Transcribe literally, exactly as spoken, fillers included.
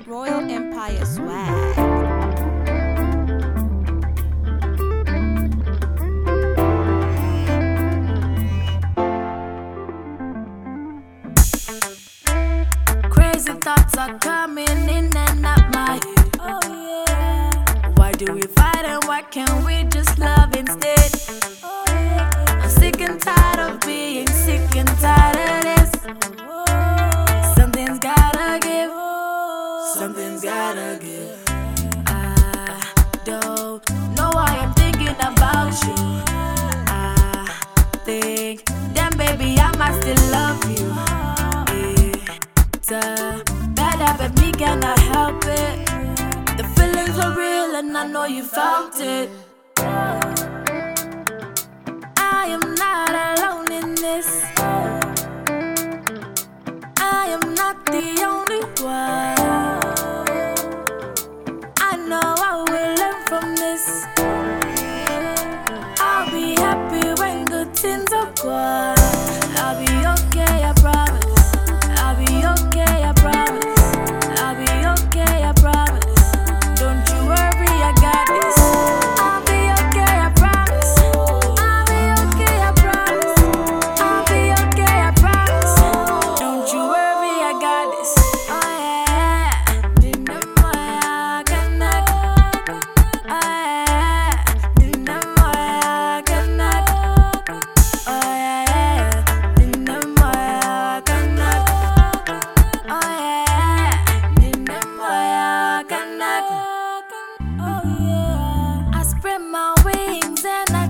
Royal Empire swag. Crazy thoughts are coming in and out my head. Oh yeah. Why do we fight and why can't we just love instead? Oh yeah. I'm sick and tired of being sick and tired of this. Something's gotta give. Something's gotta give. I don't know why I'm thinking about you. I think, damn baby, I might still love you. It's a bad habit, me cannot help it. The feelings are real and I know you felt it. I am not alone in this. I am not the only one. I know I will learn from this. I'll be happy when good things are gone. I'll be okay, I promise. I'll be okay, I promise. I'll be okay, I promise. Don't you worry, I got this. I'll be okay, I promise. I'll be okay, I promise. I'll be okay, I promise. Don't you worry, I got this. Oh yeah, Dinamaya Kanak. Oh yeah, Dinamaya Kanak. Oh yeah, Dinamaya Kanak. Oh yeah, Dinamaya Kanak. Oh yeah, I spread my wings and I